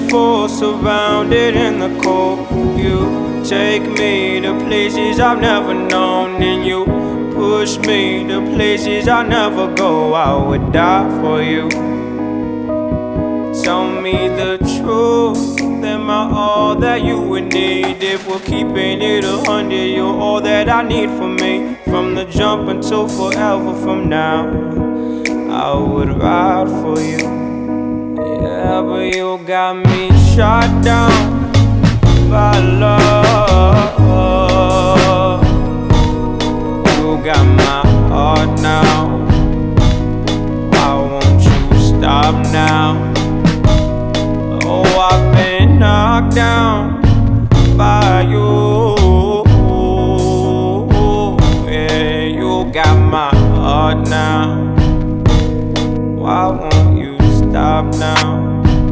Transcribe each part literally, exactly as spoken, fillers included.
before, surrounded in the cold. You take me to places I've never known, and you push me to places I'll never go. I would die for you. Tell me the truth, am I all that you would need? If we're keeping it a hundred, you're all that I need for me. From the jump until forever from now, I would ride for you. Yeah, but you got me shot down by love. You got my heart now. Why won't you stop now? Oh, I've been knocked down by you. Yeah, you got my heart now. Why won't you stop now?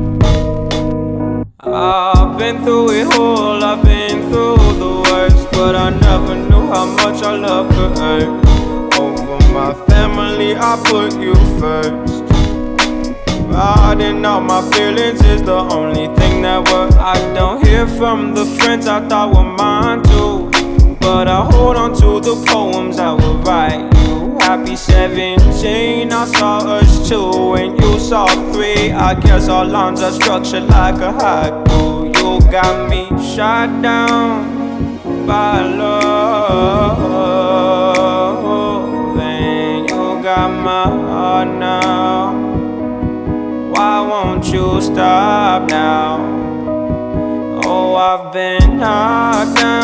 I've been through it all, I've been through the worst, but I never knew how much our love could hurt. Over my family, I put you first. Riding out my feelings is the only thing that works. I don't hear from the friends I thought were mine too, but I hold on to the poems I would write you. Happy seventeen, I saw us two and you saw three. I guess our lines are structured like a haiku. You got me shot down by love, and you got my heart now. Why won't you stop now? Oh, I've been knocked down